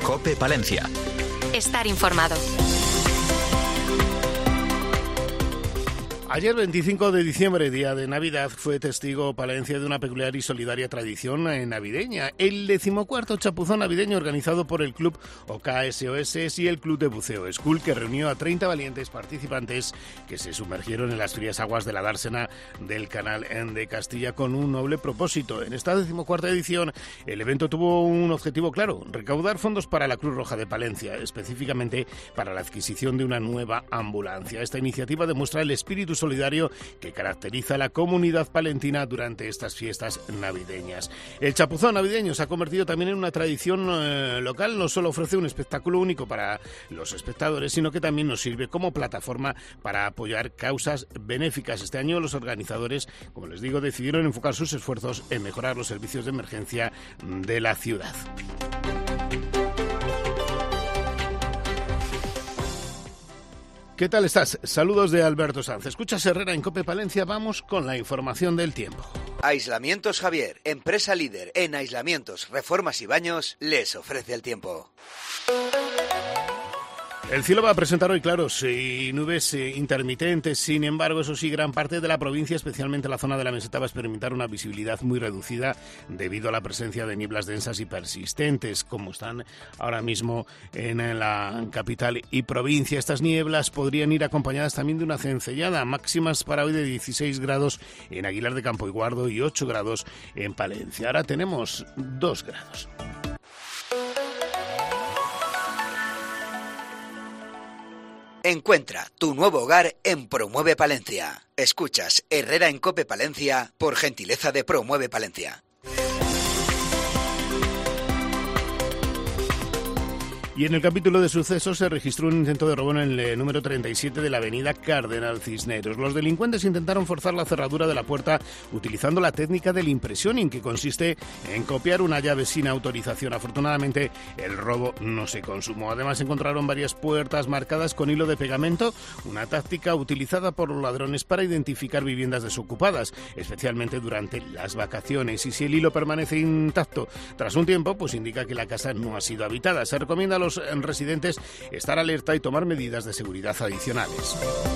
COPE Palencia. Estar informado. Ayer, 25 de diciembre, día de Navidad, fue testigo Palencia de una peculiar y solidaria tradición navideña. El 14º chapuzón navideño organizado por el Club OKSOS y el Club de Buceo School, que reunió a 30 valientes participantes que se sumergieron en las frías aguas de la dársena del Canal de Castilla con un noble propósito. En esta 14ª edición, el evento tuvo un objetivo claro: recaudar fondos para la Cruz Roja de Palencia, específicamente para la adquisición de una nueva ambulancia. Esta iniciativa demuestra el espíritu solidario que caracteriza a la comunidad palentina durante estas fiestas navideñas. El chapuzón navideño se ha convertido también en una tradición local. No solo ofrece un espectáculo único para los espectadores, sino que también nos sirve como plataforma para apoyar causas benéficas. Este año los organizadores, como les digo, decidieron enfocar sus esfuerzos en mejorar los servicios de emergencia de la ciudad. ¿Qué tal estás? Saludos de Alberto Sanz. Escuchas Herrera en COPE Palencia. Vamos con la información del tiempo. Aislamientos Javier, empresa líder en aislamientos, reformas y baños, les ofrece el tiempo. El cielo va a presentar hoy claros y nubes intermitentes. Sin embargo, eso sí, gran parte de la provincia, especialmente la zona de la meseta, va a experimentar una visibilidad muy reducida debido a la presencia de nieblas densas y persistentes, como están ahora mismo en la capital y provincia. Estas nieblas podrían ir acompañadas también de una cencellada. Máximas para hoy de 16 grados en Aguilar de Campo y Guardo y 8 grados en Palencia. Ahora tenemos 2 grados. Encuentra tu nuevo hogar en Promueve Palencia. Escuchas Herrera en COPE Palencia por gentileza de Promueve Palencia. Y en el capítulo de sucesos se registró un intento de robo en el número 37 de la avenida Cardenal Cisneros. Los delincuentes intentaron forzar la cerradura de la puerta utilizando la técnica del impressioning, que consiste en copiar una llave sin autorización. Afortunadamente, el robo no se consumó. Además, encontraron varias puertas marcadas con hilo de pegamento, una táctica utilizada por los ladrones para identificar viviendas desocupadas, especialmente durante las vacaciones. Y si el hilo permanece intacto tras un tiempo, pues indica que la casa no ha sido habitada. Se recomienda a los residentes estar alerta y tomar medidas de seguridad adicionales.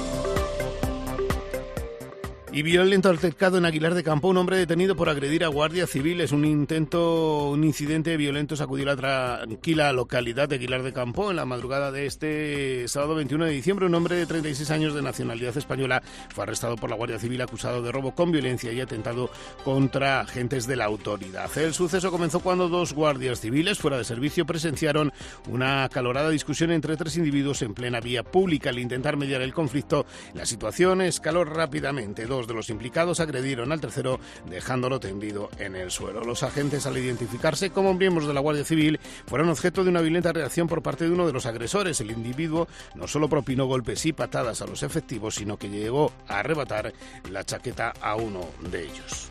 Y violento altercado en Aguilar de Campo. Un hombre detenido por agredir a guardias civiles. Un incidente violento sacudió la tranquila localidad de Aguilar de Campo en la madrugada de este sábado 21 de diciembre. Un hombre de 36 años de nacionalidad española fue arrestado por la Guardia Civil acusado de robo con violencia y atentado contra agentes de la autoridad. El suceso comenzó cuando 2 guardias civiles fuera de servicio presenciaron una acalorada discusión entre 3 individuos en plena vía pública. Al intentar mediar el conflicto, la situación escaló rápidamente. 2 de los implicados agredieron al tercero, dejándolo tendido en el suelo. Los agentes, al identificarse como miembros de la Guardia Civil, fueron objeto de una violenta reacción por parte de uno de los agresores. El individuo no solo propinó golpes y patadas a los efectivos, sino que llegó a arrebatar la chaqueta a uno de ellos.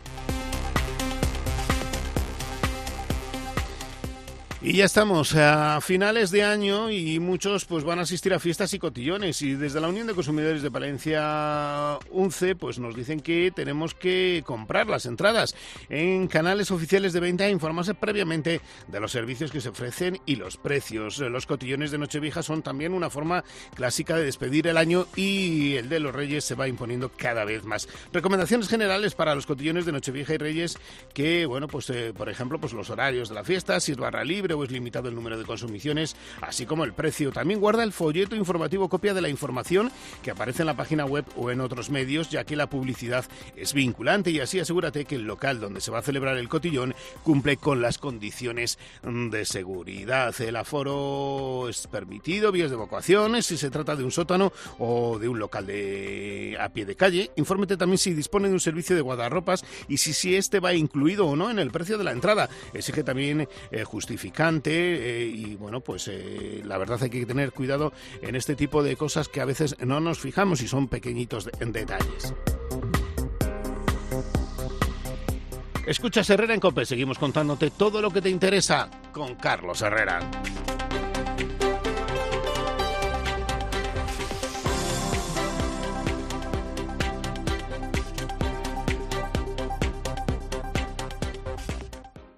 Y ya estamos a finales de año y muchos pues van a asistir a fiestas y cotillones, y desde la Unión de Consumidores de Palencia UNCE pues nos dicen que tenemos que comprar las entradas en canales oficiales de venta e informarse previamente de los servicios que se ofrecen y los precios. Los cotillones de Nochevieja son también una forma clásica de despedir el año y el de los Reyes se va imponiendo cada vez más. Recomendaciones generales para los cotillones de Nochevieja y Reyes: que, bueno, pues por ejemplo, pues los horarios de la fiesta, si es barra libre o es limitado el número de consumiciones, así como el precio. También guarda el folleto informativo copia de la información que aparece en la página web o en otros medios, ya que la publicidad es vinculante, y así asegúrate que el local donde se va a celebrar el cotillón cumple con las condiciones de seguridad. El aforo es permitido, vías de evacuaciones, si se trata de un sótano o de un local a pie de calle. Infórmate también si dispone de un servicio de guardarropas y si este va incluido o no en el precio de la entrada. Exige también justificante y bueno, pues la verdad hay que tener cuidado en este tipo de cosas que a veces no nos fijamos y son pequeñitos en detalles. Escuchas Herrera en COPE, seguimos contándote todo lo que te interesa con Carlos Herrera.